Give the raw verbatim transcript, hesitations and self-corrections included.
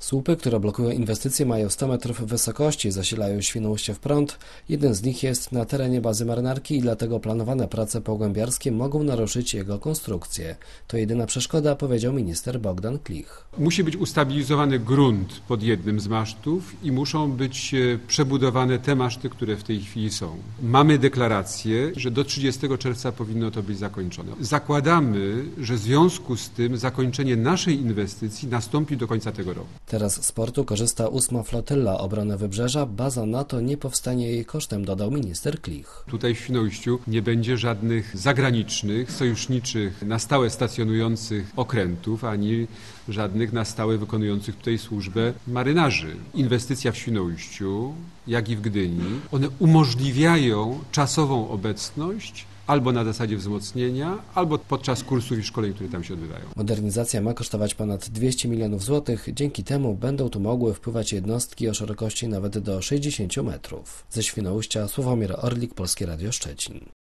Słupy, które blokują inwestycje, mają sto metrów wysokości, zasilają Świnoujście w prąd. Jeden z nich jest na terenie bazy marynarki i dlatego planowane prace pogłębiarskie mogą naruszyć jego konstrukcję. To jedyna przeszkoda, powiedział minister Bogdan Klich. Musi być ustabilizowany grunt pod jednym z masztów i muszą być przebudowane te maszty, które w tej chwili są. Mamy deklarację, że do trzydziestego czerwca powinno to być zakończone. Zakładamy, że w związku z tym zakończenie naszej inwestycji nastąpi do końca tego roku. Teraz z portu korzysta ósma flotylla obrony Wybrzeża. Baza NATO nie powstanie jej kosztem, dodał minister Klich. Tutaj w Świnoujściu nie będzie żadnych zagranicznych, sojuszniczych, na stałe stacjonujących okrętów, ani żadnych na stałe wykonujących tutaj służbę marynarzy. Inwestycja w Świnoujściu, jak i w Gdyni, one umożliwiają czasową obecność albo na zasadzie wzmocnienia, albo podczas kursów i szkoleń, które tam się odbywają. Modernizacja ma kosztować ponad dwieście milionów złotych. Dzięki temu będą tu mogły wpływać jednostki o szerokości nawet do sześćdziesięciu metrów. Ze Świnoujścia Sławomir Orlik, Polskie Radio Szczecin.